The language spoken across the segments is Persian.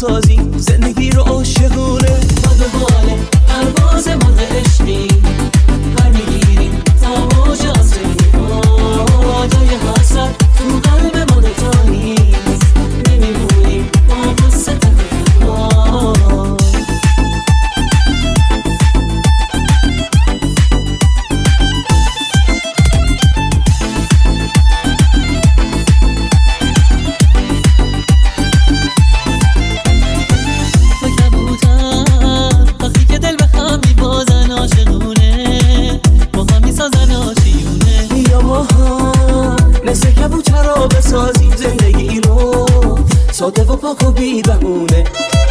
بسازیم زندگی رو عاشقونه. ما به باله پرواز مرغ عشقی پر میگیریم تا موج آسمونی. جای حسرت تو قلب ما دوتا نیست، نمیمونیم با قصه تنها. بسازیم زندگی رو ساده و پاک و بی بهونه.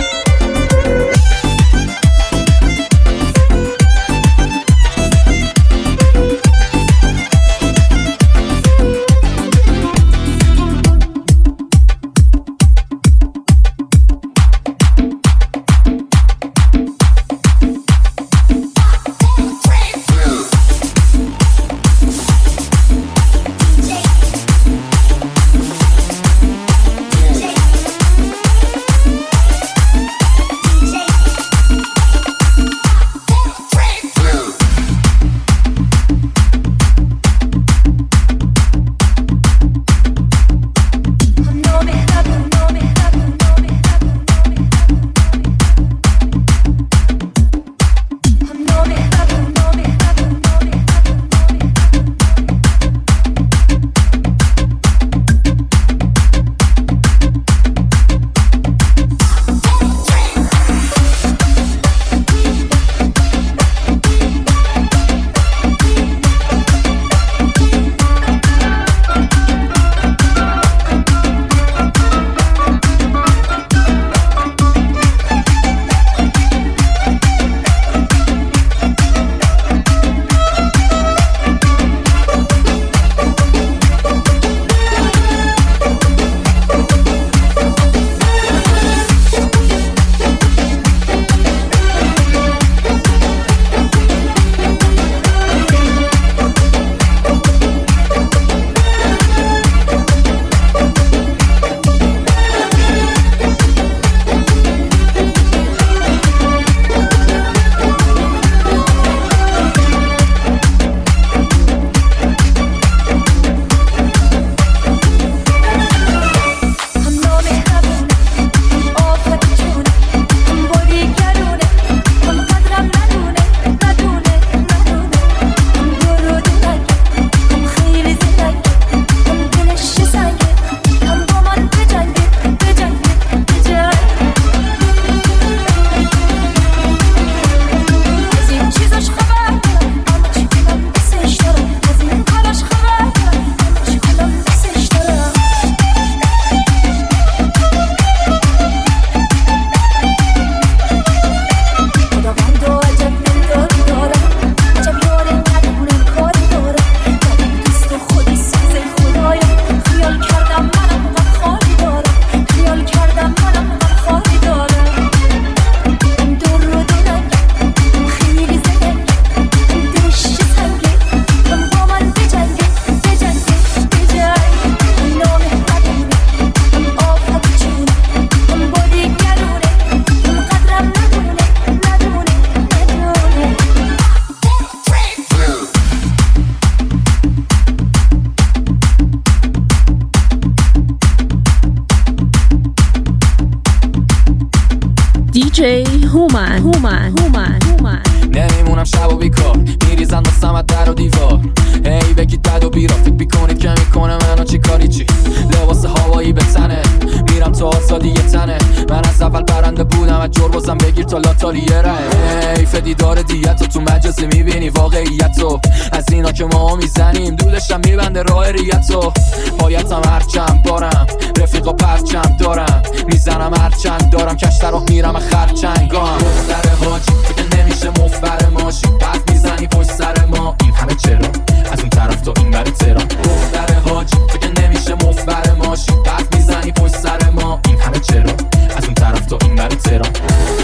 نمیمونم شب و بیکار، میریزن واسم در و دیوار. هی بگید بد و بیرا، فکر میکنید که میکنه منو چی کاری چی. لباس هوایی به تنه، میرم تو آزادی یه تنه. من از اول برنده بودم، از جربازم بگیر تا لاتالیه ره. حیف دیدار دیتو تو مجازی میبینی واقعیتو. از اینا که ما میزنیم دودشم میبنده راه ریتو. پایتم هرچند بارم، رفیقا پرچم دارم. میزنم هرچند دارم، کشتر راه میرم خرچنگام. دختر حاجی فکر نمیشه مفبر ماشی. پس میزنی پشت سر ما، این همه چرا؟ از اون طرف تا این بر تهران. دختر حاجی فکر نمیشه مفبر ماشی. پس میزنی پشت سر ما، این همه چرا؟ از اون طرف تا این بر تهران.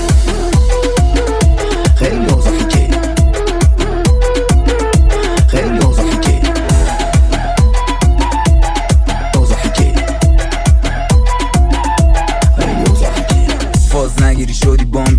خیلی اوضاعی که خیلی اوضاعی که اوضاعی که خیلی اوضاعی که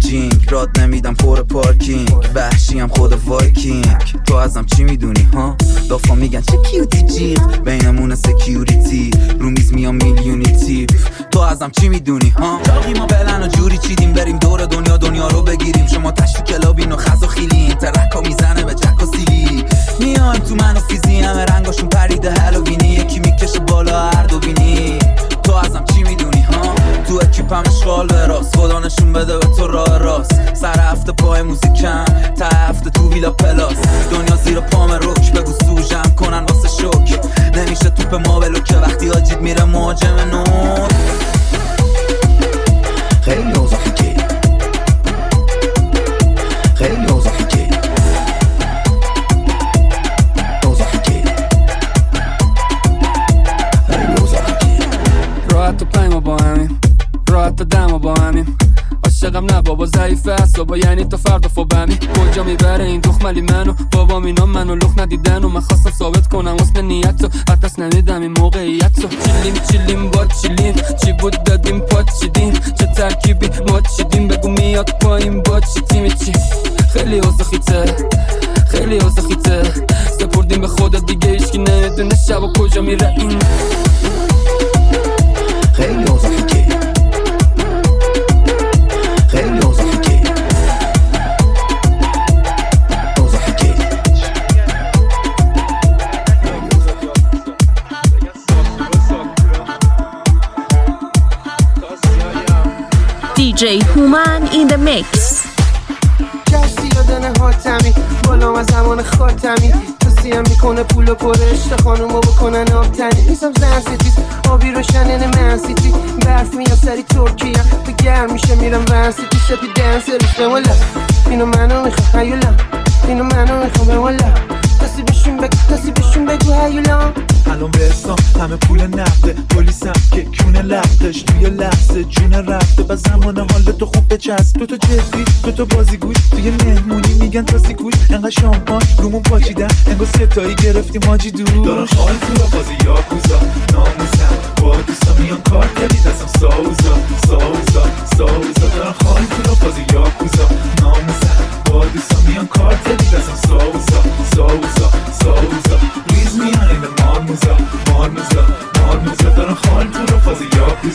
جینگ راد نمیدم پر پارکینگ وحشیم خود وایکینگ تو ازم چی میدونی ها دافا میگن چه کیوتی جیغ بینمون سکیوریتی رو میز میام میلیونی تیپ تو ازم چی میدونی ها جاقی ما بلن و جوری چیدیم بریم دور دنیا رو بگیریم شما تشت کلابین و خز و خیلین ترکا میزنه به جک و سیلی میایم تو من و فیزی همه رنگاشون پریده هالووینی یکی میکشه بالا هر دو بینی تو ازم چی میدونی ها تو اکیپم اشغال به راست خدا نشون بده به تو راه راست سر هفته پای موزیکم تا هفته تو ویلا پلاس دنیا زیر پام روک بگو سوژم کنن واسه شوک نمیشه توپ ما بلو که وقتی آجید میره مهاجم نور خیلی اوضاعی که خیلی اوضاعی که اوضاعی که خیلی اوضاعی که راحت و پیما با همیم راحت و دما با همیم عاشقم نه بابا ضعیفه اصابا یعنی تا فردا فوبمی کجا میبره این دخملی منو بابا اینا منو لخ ندیدن و من خواستم ثابت کنم حسن نیت رو حدس نمیدم این موقعیت رو چیلیم با چیلیم چی بود دادیم پات چیدیم چه ترکیبی ما چیدیم بگو میاد پایین با چی تیمی چی خیلی اوزخیته خیلی اوزخیته سپردیم به خدا دیگه ایشکی نمیدونه شب و کجا میره این خیلی اوضاعی که خیلی اوضاعی که اوضاعی که DJ Human in the mix. کسی یادنه حاتمی بالام از زمان خاتمی توصیم میکنه پول و پرشت خانومو بکنن آبتنی نیستم زن ستیز آبی روشنن من سیتی برف میاد سری ترکیه به گرم میشه میرم ون سیتی سپی دنس ریخته والا اینو منو میخوام هیولا اینو منو میخوام والا کسی بشون بگو هیولا الان برسام همه پول نقده پلیسم که کونه لختش توی لحظه جون رفته و زمان حال تو خوب بچسب تو جدی تو بازیگوش توی مهمونی میگن تاسی کوش انقدر شامپان رومون پاچیدن انگار ستایی گرفتیم ماجی دور دارن خال تو را بازی یاکوزا ناموسم با دوستا میان کار کردی دستم ساوزا دارن خال تو را بازی یاکوزا ناموسم با دوستا میان کار کردی دستم ساوزا ریز میان این مارموزا دارن خال تو را بازی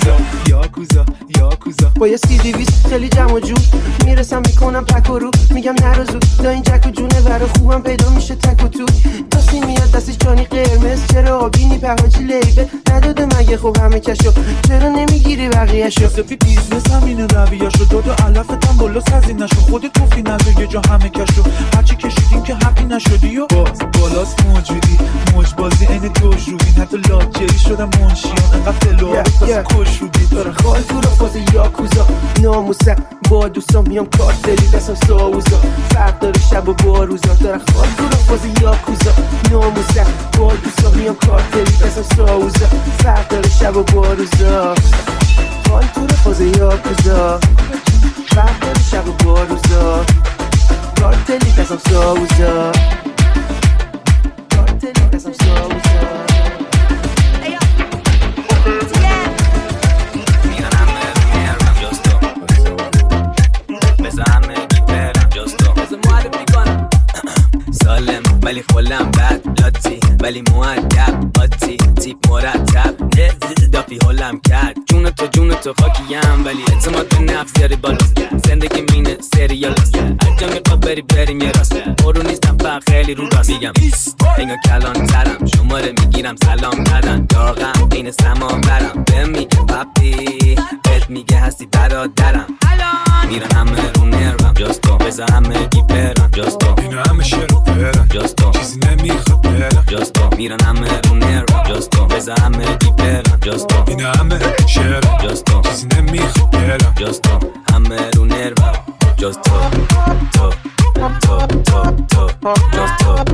یاکوزا با یه CD-20 خیلی جمع و جور میرسم میکنم پک و رو میگم نرو زود دا این جک و جونه ور خوبم پیدا میشه تک و تو دستی میاد دستش جانی قرمز چرا آبینی پهاجی لیبه نداده مگه خب همه کشو چرا نمیگیری بقیهشو سپی بیزنس همینه رویاشو داد و علفتم بالا سزی نشو خودت گفتی نذار یه جا همه کشو هرچی کشیدیم که حقی نشدی و بالاست موجودی موجبازی این دوش روبین حتی لاجری شدم منشیان انقدر فلوها بتاسه کش روبی داره خال تو را فاز یاکوزا ناموسم با دوستان میام کارتلی دستم ساوزا فرق داره شب و با روزا داره خال تو را فاز یاکوزا ناموسم با دوستان میام کارتلی دستم ساوزا فرق داره شب و با روزا خال تو را فاز یاکوزا فرق داره شب و با روزا کارتلی دستم ساوزا کارتلی دستم ساوزا ولی خولم بد لاتی ولی مؤدب آتی تیپ مرتب دافی هولم کرد جون تو خاکیم ولی اعتماد به نفس یاری بالاست زندگی مینه سریال است هر جا میخوا بریم یه راست برو نیستم فقط خیلی رو راست میگم انگار کلان ترم شماره میگیرم سلام ندن داغم بین سمان برم به میگه پاپی بهت میگه هستی برادرم میرن همه رو نرم جاستو بذار همه گی برم جاستو اینا همه شروع برم جاستو چیزی نمیخواد برم جاستو میرن همه رو نرم جاستو بذار همه گی برم جاستو اینا همه شرم جاستو چیزی نمیخواد برم جاستو همه رو نرم جاستو تو جاستو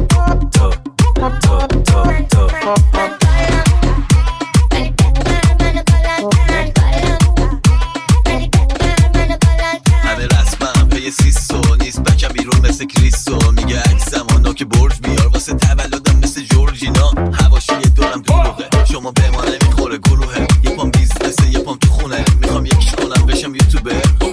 تو همه رسمم پی سیسو نیست بکم بیرون مثل کریسو میگه عکس زمانا که برج بیار واسه تولدم مثل جورجینا هواشی دورم دروغه شما به ما نمیخوره گروهه یه پام بیزنسه یه پام تو خونه میخوام یکیش کنم بشم یوتیوبر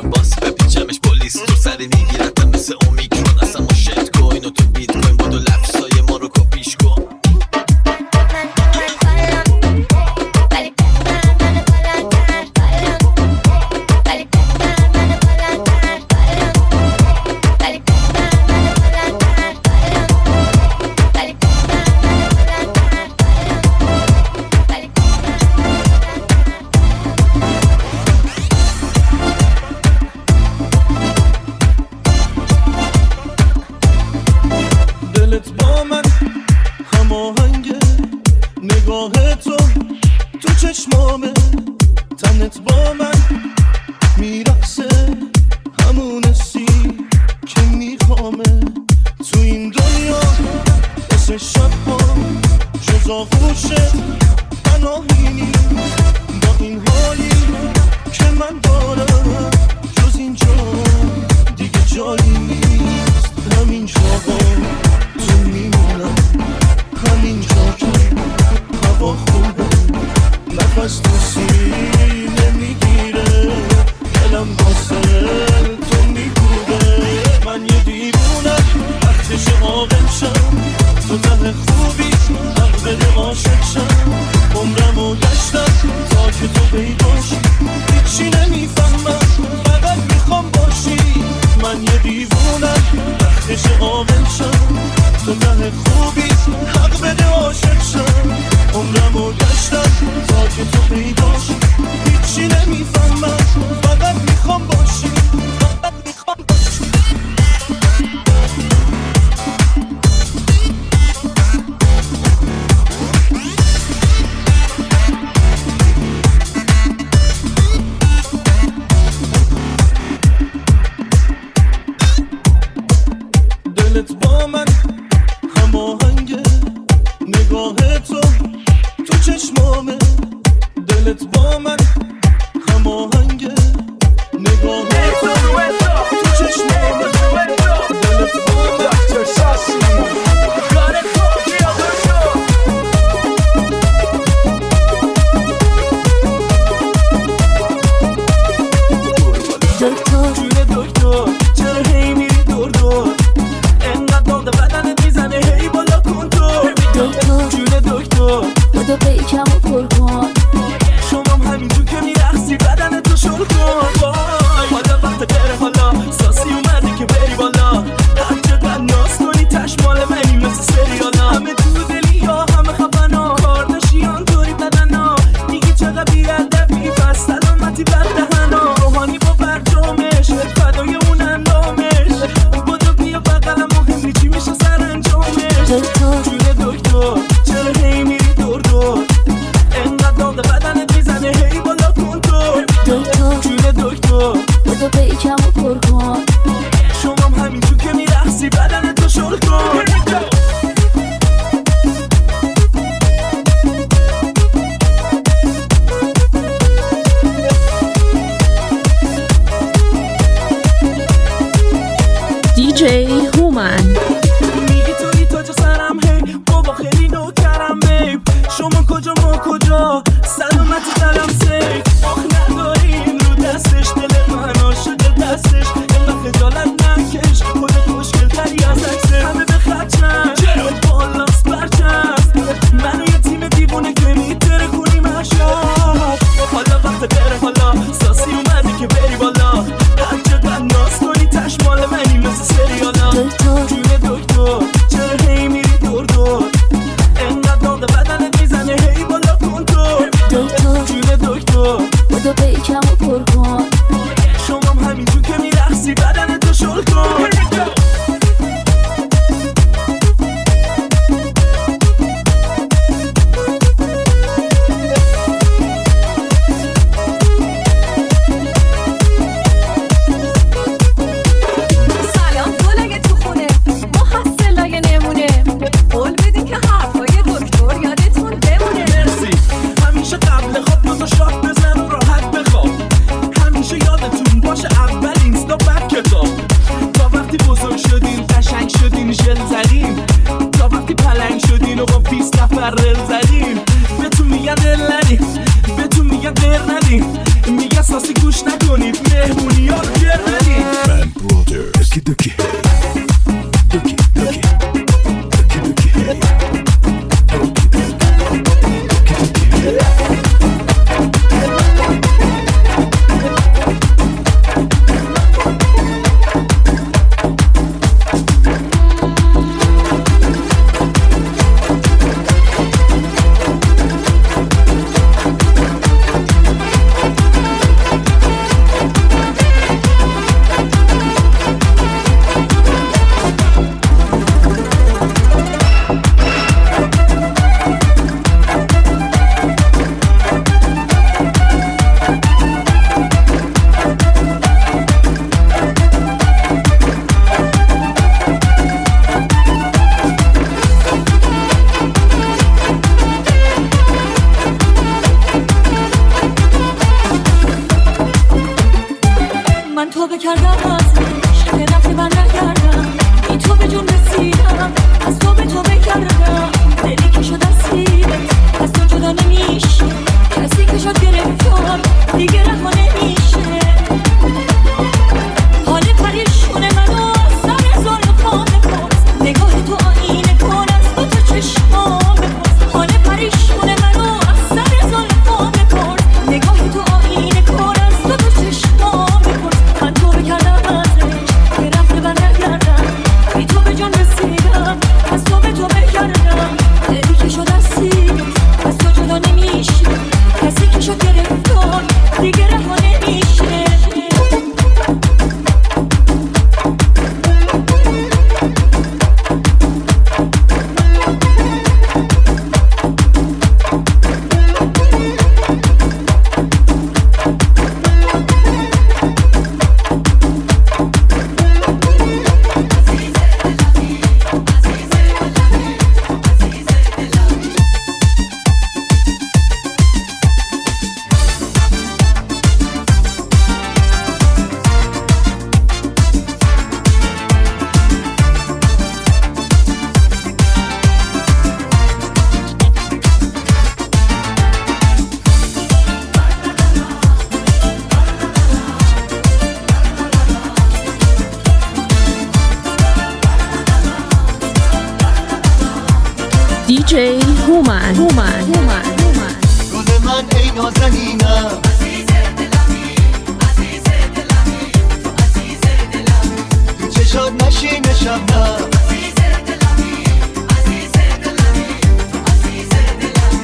خوبی حق بده عاشق شم عمرمو گشتم تا که تو پیداش هیچی نمیفهمم فقط میخوام باشی فقط میخوام باشی دلت با من هماهنگه نگاه تو چشمامه دلت با من هماهنگه نگاه تو چشمامه دلت با من بدو پیکم و پر کن شمام همینجور که میرخصی بدن تو شل کن حالا وقت غیره حالا ساسی اومده که بری بالا هر چقدر ناز کنی تشمال منی مثل سریالا همه تو دلی یا همه خفنا کارداشیان طوری بدنا میگی چقدر بیادبی پس سلامتی بر دهنا روحانی با برجامش فدای اون اندامش بدو بیا بقلم مهم چی میشه سر انجامش جون دکتر چرا هی میری دور دور انقدر داغ بدنت میزنه هی بالا کن تو جون دکتر بدو پیکم و پر کن شمام همینجور که میرخصی بدن تو شل کن DJ Human میگی توی تاج سرم هی بابا خیلی نوکرم بیب شما کجا ما کجا سلامتی دلم سیف آخ نداریم رو دستش دل من عاشق دستش اینقدر خجالت نکش خودت مشکل تری از عکسه همه به خدشن بالاست برچست منو یه تیم دیوونه که میتره کنیم اشرف حالا وقت غیره حالا ساسی اومده که بری بالا هر چقدر ناز کنی تشمال منی مثل سریالا جون دکتر چرا هی میری دور دور انقدر داغ بدنت میزنه هی بالا کن تو جون دکتر بدو پیکم و پر کن شمام همینجور که میرخصی بدن تو شل کن سلام گلای تو خونه محصلای نمونه قول بدین که حرفای دکتر یادتون بمونه مرسی همیشه قبل خواب دوتا شات بزن و راحت بخواب همیشه یادتون باشه اول اینستا بعد کتاب تا وقتی بزرگ شدین قشنگ شدین ژل زدین تا وقتی پلنگ شدین و با 20 نفر رل زدین بهتون میگن دل ندین بهتون میگن دل ندین میگن ساسی گوش نکنید مهمونی ها رو گر ندین من برادر اسکی دوکی دوکی دوکی دوکی دوکی من توبه کردم ازش که رفته من نگردم این تو به جون رسیدم از تو به توبه کردم دلی که شد اسیرت از تو جدا نمیشه کسی که شد گرفتار دیگه رها نمیشه حال پریشون منو از سر زلفام بپرس نگاه تو آینه کن از دو تا چشمام بپرس حال پریشون منو از سر زلفام بپرس نگاه تو آینه کن از دو تا چشمام بپرس من توبه کردم ازش که رفته من نگردم بی تو به جان رسیدم از تو به تو هومن گل من ای نازنینم عزیز دلمی عزیز دلمی تو عزیز دلمی تو چشات نشین شبنم عزیز دلمی عزیز دلمی تو عزیز دلمی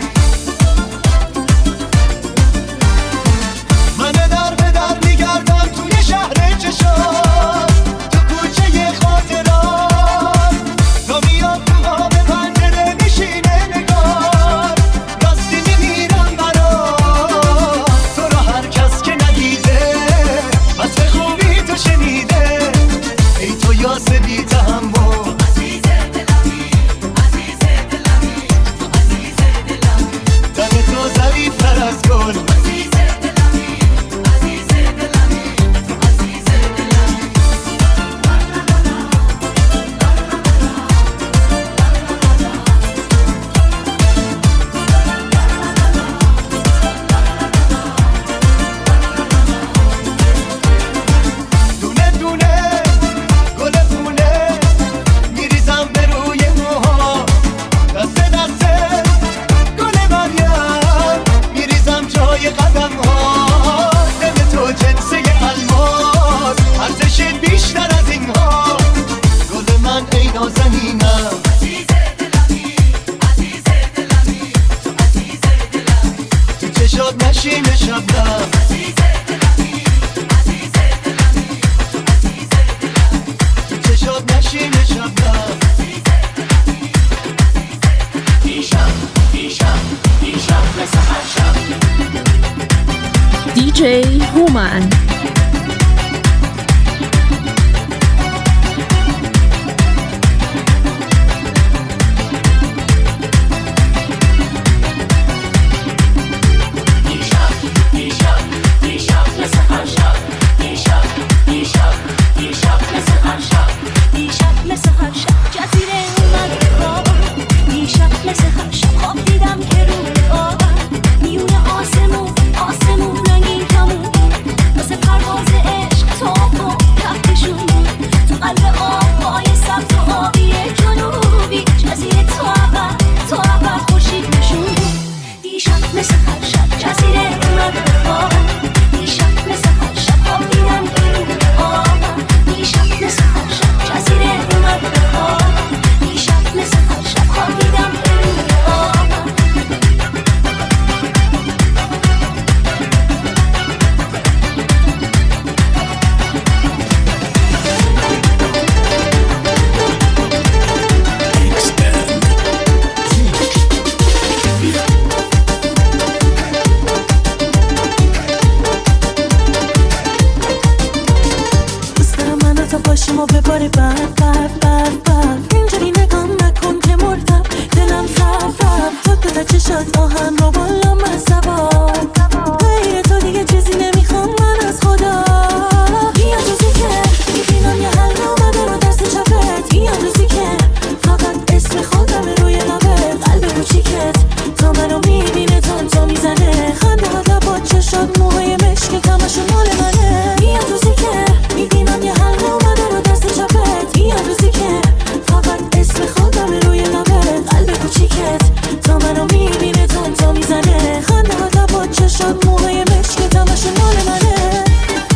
من در به در میگردم توی شهر چشات تو کوچه خاطرات تا میاد تو آب پنجره میشینه نگار راستی میمیرم برات تو را هر کس که ندیده وصف خوبی تو شنیده ای تو یاس بی تحمل عزیز دلمی عزیز دلمی تو عزیز دلمی تن تو ظریف‌تر از گل عزیز دلمی عزیز دلمی تو عزیز دلمی دونه دونه گل پونه میریزم به روی موها دست دسته گل مریم میریزم جای قدم ها دل تو جنسه الماس ارزش بیشتر از این ها گل من ای نازنینم عزیز دلمی عزیز دلمی تو عزیز دلمی تو چشات نشین شبنم عزیز دلمی عزیز دلمی تو عزیز دلمی تو چشات نشین شبنم دیشب مثل هر شب DJ هومن دیشب مثل هر شب دیشب مثل هر شب دیشب مثل هر شب جزیره اومد خواب دیشب مثل هر شب خواب دیدم که روی آب میونه آسمون رنگین کمون مثل پرواز عشق تاب و کفتشون تو قلب آبهای سبز و آبی جنوبی جزیره تو اول خورشید نشون دیشب مثل هر شب جزیره اومد خواب دیشب مثل هر شب خواب دیدم که روی آب دیشب مثل هر شب جزیره اومد خواب دیشب مثل هر شب خواب دیدم که روی آب دوست دارم منو تا پاشیم و بباره برف اینجوری نگام نکن که مردم دلم رفت تو تا چشات آهن رو بالا من سوار غیر تو دیگه چیزی نمیخوام من از خدا بیا روزی که میبینم یه حل اومده رو دست چپت بیا روزی که فقط اسم خودم روی لبت قلب کوچیکت تا منو میبینه تانتا میزنه خنده ها با چشات موهای مشکت همشون مال منه بیا روزی که میبینم یه حل اومده رو دست چپت بیا روزی که فقط اسم خودم روی لبت قلب کوچیکت تا منو میبینه تانتا میزنه خنده ها با چشات موهای مشکت همشون مال منه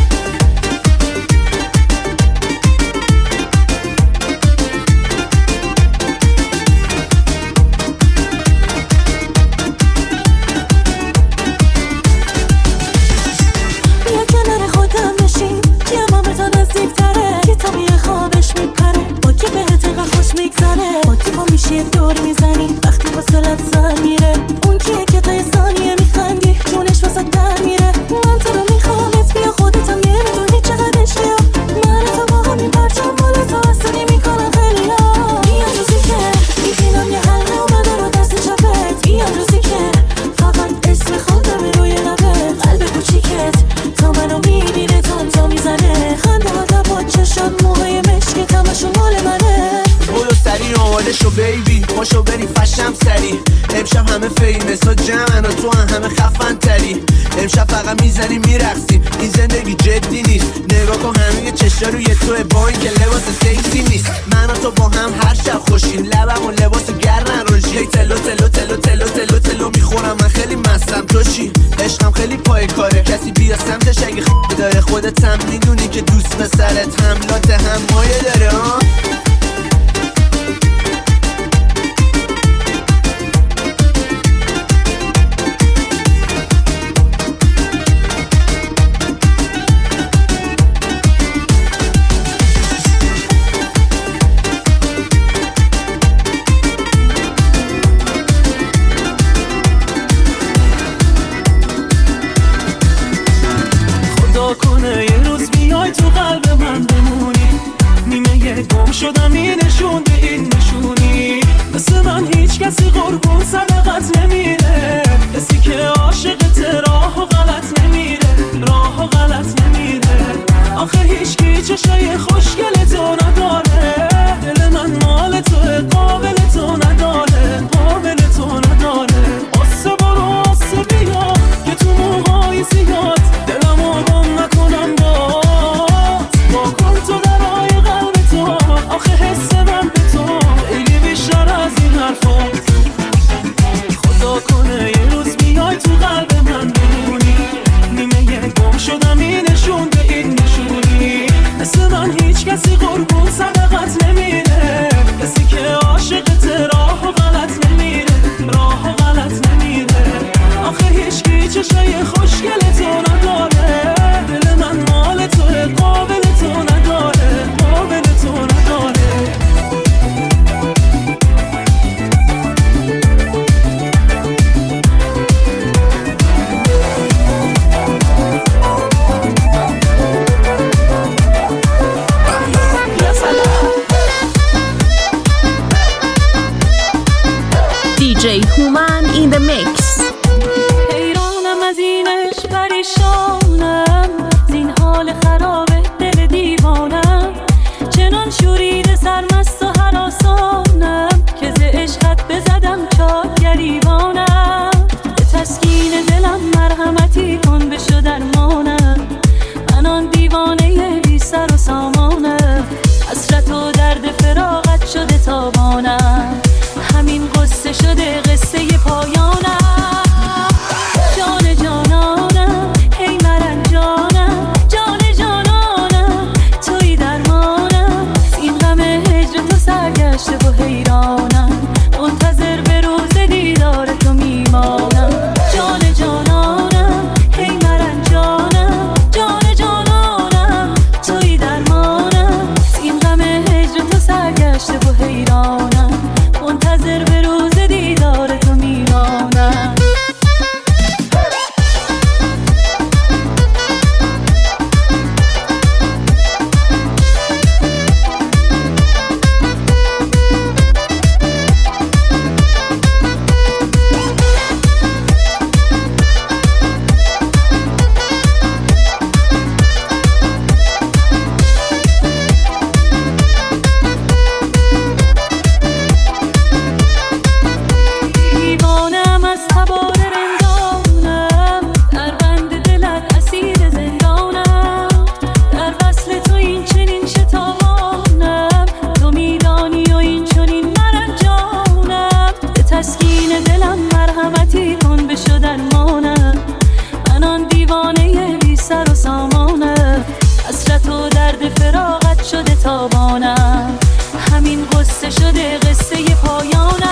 بیا کنار خودم بشین که امامتا نزدیکتره که تا میه خوابش میپره با که بهت اینقدر خوش میگذره با که با میشه دور میزنی وقتی فاصلت سر میره اون کیه که تا یه ثانیه میخندی جونش واسه در میره من تو رو میخوامت بیا خودتم نمیدونی چقدر عشقی من تو با همین پرچم بالا تو حسنی میکنم خیلی ها بیا روزی که میبینم یه حل اومده رو دست چپت بیا روزی که فقط اسم خودم روی لبت قلب کوچیکت تا منو میبینه تانتا میزنه خنده ها با چشات موهای مشکت همشون مال منه برو سریع آماده شو بیبی پاشو بریم فشم سری امشب همه فیمس ها جمعن و تو همه خفن تری امشب فقط میزنیم میرقصیم این زندگی جدی نیست نگاه کن همه چشا روی توه با این که لباس سکسی نیست من و تو با هم هر شب خوشیم لبم و لباس گرن روشی تلو تلو تلو تلو داره کسی بیا سمتش اگه داره خودت هم میدونی که دوست به سرت حملات هم مایه داره شدم این نشون به این نشونی مثل من هیچ کسی قربون صدقت نمیره کسی که عاشقت راه و غلط نمیره راه و غلط نمیره آخه هیچ کی چشای خوشگل تو نداره دل من مال تو قابل تو نداره قابل تو نداره قصه برو قصه بیا که تو موقعی زیاد دلمو گم نکنم با کن تو درای قلب تو آخه حس من به تو خیلی بیشتر از این حرفات خدا کنه یه روز بیای تو قلب من بمونی نیمه گم شدم این نشون به این نشونی مثل من هیچ کسی قربون صدقت نمیره کسی که عاشقت راه و غلط نمیره راه و غلط نمیره آخه هیچ کی چشای خوشگل تو نداره دل من مال تو قابل تو نداره قابل تو نداره DJ Human in the mix. حیرانم از اینش پریشانم زین حال خراب دل دیوانم چنان شورید سرمست و هراسانم که ز عشقت بزدم چاک گریبانم به تسکین دلم مرحمتی کن بشو درمانم من آن دیوانه بی سر و سامانم حسرت و درد فراقت شده تابانم همین قصه شده قصه پایانم جان جانانم هی مرنجانم جان جانانم توی درمانم این غم هجر تو سرگشته و حیرانم منتظر به روز دیدار تو میمانم جان جانانم هی مرنجانم جان جانانم توی درمانم این غم هجر تو سرگشته و حیرانم منتظر به روز دیدار تو میمانم دیوانم از تبار رندانم در بند دلت اسیر زندانم در وصل تو این چنین شتابانم تو میدانی و این چنین مرنجانم به تسکین دلم مرحمتی کن بشو درمانم من آن دیوانه بی سر و سامانم حسرت و درد فراقت شده تابانم همین قصه شده قصه پایانم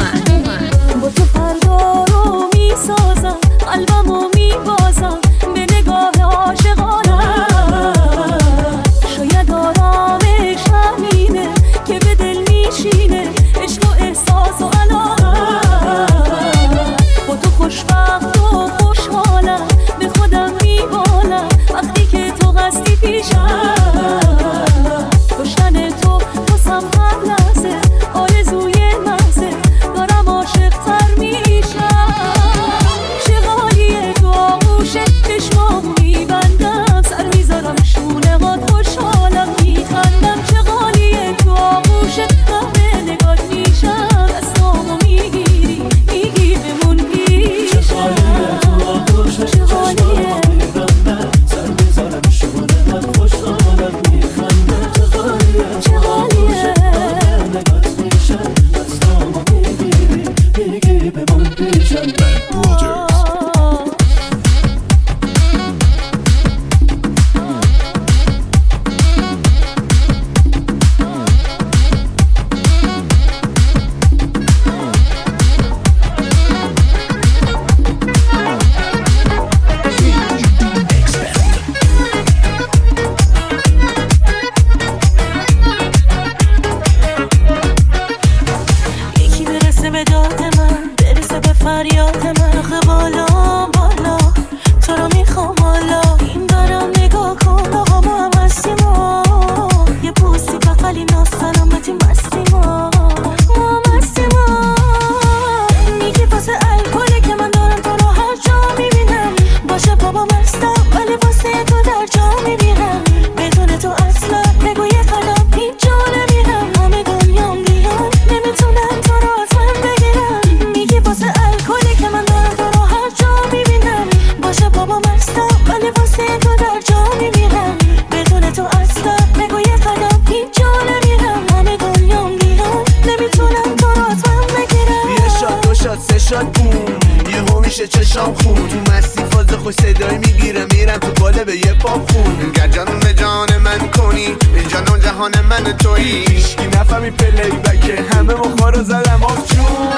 با تو فردا رو میسازم قلبمو میبازم به نگاه عاشقانم شاید آرامش همینه که به دل میشینه عشق و احساس و علاقه با تو خوشبخت و خوشحالم به خودم میبالم وقتی که تو قصدی پیشم داشتن تو واسم هر لحظه آرزوی محضه دارم عاشق‌تر میشم چه حالیه تو آغوشه چشمامو میبندم سر میذارم شونه هات خوشحالم میخندم چه حالیه تو آغوشه همه نگات میشم دستامو میگیری میگی بمون پیشم چه حالیه تو آغوشه چه حالیه سر میذارم شونه هات خوشحالم میخندم چه حالیه چه حالیه نگات میشم دستامو میگیری میگی بمون پیشم یکی برسه به داد من برسه به فریاد من آخه بالا بالا تو رو میخوام حالا این برم نگاه کن آقا ما هم هستیم یه بوسی بغلی ناز سلامتیم بستیم ما هم هستیم میگی واسه الکله که من دارم تو رو هر جا میبینم باشه بابا مستم ولی واسه تو در جا میبینم بدون تو اصلا بگو یه قدم هیچ جا نمیرم همه دنیام بیان نمیتونن تو رو از من بگیرم میگی واسه الکلی که من دارم تو رو هر جا میبینم باشه بابا مستم ولی واسه تو در جا میبینم بدون تو اصلا بگو یه قدم هیچ جا نمیرم همه دنیام بیان نمیتونن تو رو از من بگیرم یه شاد دو شاد سه شاد بوم یه هم میشه چشام خون تو مستی فاز خوش صدایی میگیرم میرم تو باله به یه پاپ خون انگه جانون به جان من کنی این جانون جهان من تویی هیشکی نفهمی پلی بکه همه مخما رو زدم آف جون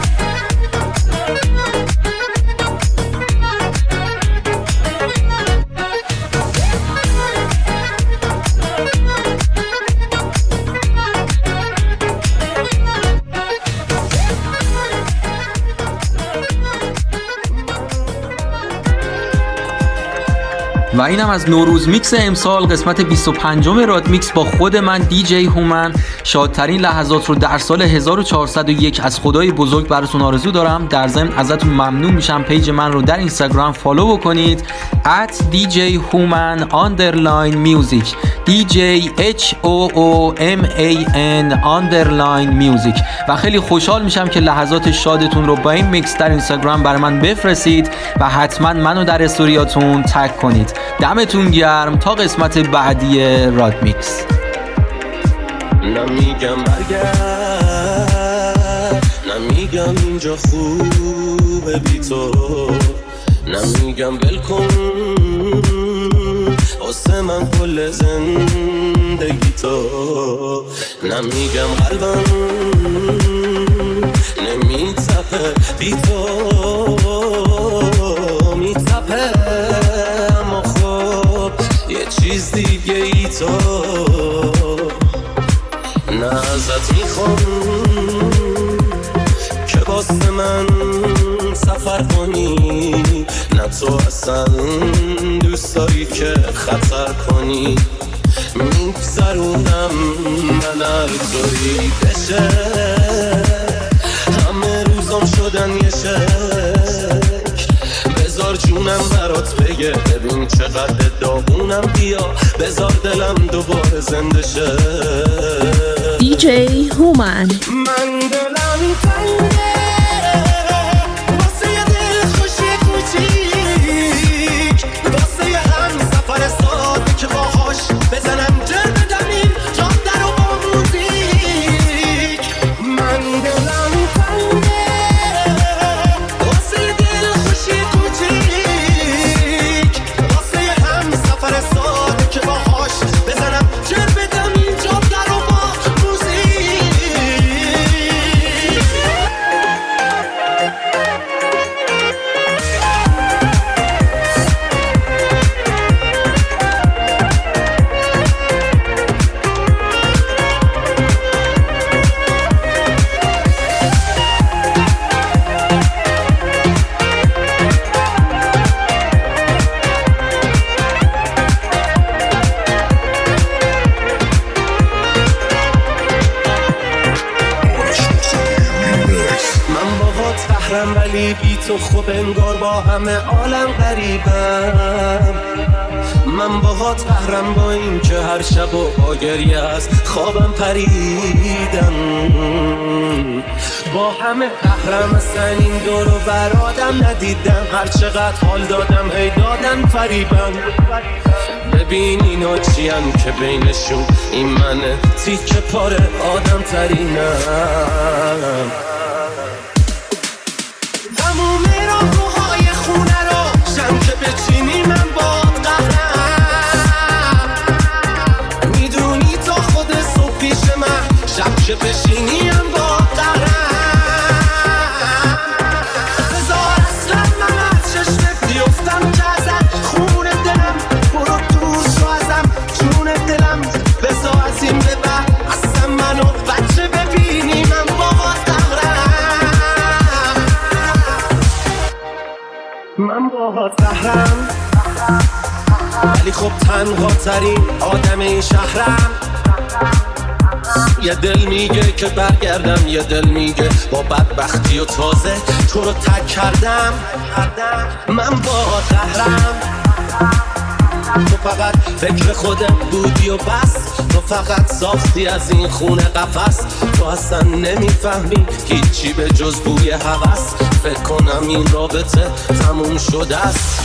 و اینم از نوروز میکس امسال قسمت 25 راد میکس با خود من دیجی هومن. شادترین لحظات رو در سال 1401 از خدای بزرگ براتون آرزو دارم. در ضمن ازتون ممنون میشم پیج من رو در اینستاگرام فالو بکنید @djhuman_music DJHOOMAN_music و خیلی خوشحال میشم که لحظات شادتون رو با این میکس در اینستاگرام برای من بفرستید و حتما منو در استوریاتون تگ کنید. دمتون گرم تا قسمت بعدی راد میکس. نمیگم برگرد نمیگم اینجا خوبه بی تو نمیگم بلکن واسه من کل زندگی تو نمیگم قلبم نمیتپه بی تو میتپه اما خب یه چیز دیگه ای تو نه ازت میخوام که واسه من سفر کنی نه تو اصلا دوست داری که خطر کنی میگذرونم من هر طوری بشه همه روزام شدن یه شک بذار جونم برات بگه ببین چقدر داغونم بیا بذار دلم دوباره زنده شه دیجی هومن من دلم تنگه واسه یه دل خوشی کوچیک واسه یه هم سفر ساده که باهاش بزنم جر بدم این جاده رو با موزیک من دلم تنگه واسه یه دل خوشی کوچیک واسه یه هم سفر ساده که باهاش بزنم جر بدم این جاده رو با موزیک قهرم ولی بی تو خوب انگار با همه عالم غریبم. من باهات قهرم با این که هر شب و با گریه از خوابم پریدم. با همه قهرم اصلا این دور و برادم ندیدم. هر چقدر حال دادم هی دادن فریبم. ببین اینا چیان که بینشون این منه تیکه پاره آدم ترینم. تموم راهروهای خونه رو شم که بچینی من باد قهرم. میدونی تا خود صبح پیش من شب که بشینی من باد قهرم. بذار اصلا من از چشمت بیفتم که ازت خون دلم برو دور شو ازم جون دلم. بذار از این به بعد اصلا منو بچه ببینی من باد قهرم. من باهات قهرم ولی خب تنها ترین آدم این شهرم. یه دل میگه که برگردم، یه دل میگه با بدبختی و تازه تو رو تک کردم. من باهات قهرم. تو فقط فکر خودت بودی و بس. تو فقط ساختی از این خونه قفس. تو اصلا نمیفهمی هیچی به جز بوی هوس. فکر کنم این رابطه تموم شده است.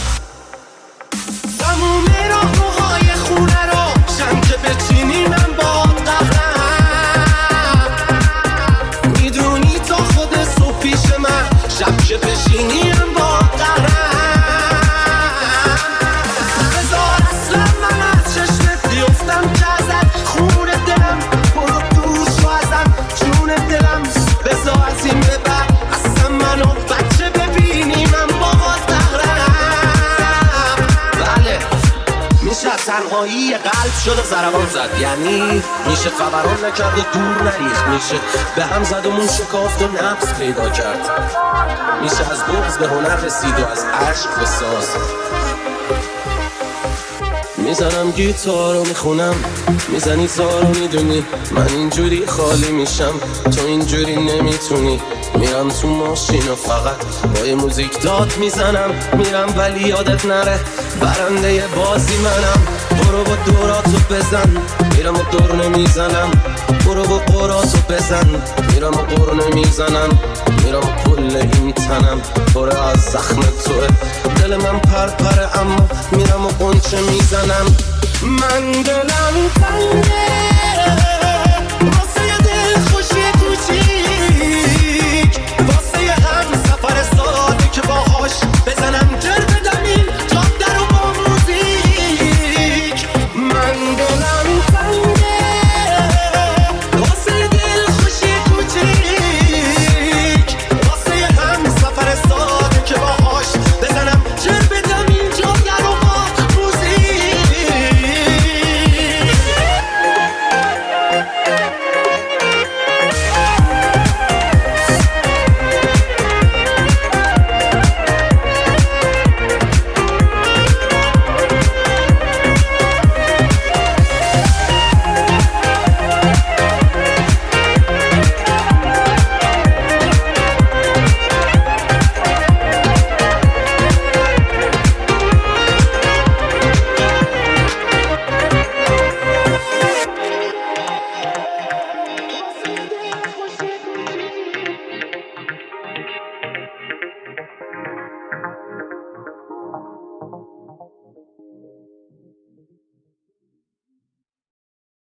تموم راهروهای خونه رو شم که بچینی من باد قهرم. میدونی تا خود صبح پیش من شب که بشینی من باد قهرم. بذار اصلا من از چشمت بیفتم که ازت خون دلم برو دور شو ازم جون دلم. بذار از این به بعد اصلا منو بچه ببینی من باد قهرم. بله میشه تنهایی قلب شد و ضربان زد. یعنی میشه خبران نکرد و دور نریخت. میشه به هم زد و مون شکافت و نفس پیدا کرد. میشه از بغض به هنر رسید و از عشق به ساز. میزنم گیتار رو میخونم میزنی تار رو میدونی. من اینجوری خالی میشم تو اینجوری نمیتونی. میرم تو ماشین و فقط با یه موزیک داد میزنم. میرم ولی یادت نره برنده بازی منم. برو با دوراتو بزن میرم و دور نمیزنم. برو با قراتو بزن میرم و قر نمیزنم. میرم و کل این تنم پره از زخم توه. دل من پرپره اما میرم و قنچه میزنم. من دلم تنگه واسه یه دل خوشی کوچیک. واسه یه هم سفر ساده که باهاش بزنم جر بدم این جاده رو با موزیک. من دلم تنگه واسه یه دل خوشی کوچیک. واسه یه هم سفر ساده که باهاش بزنم جر بدم این جاده رو با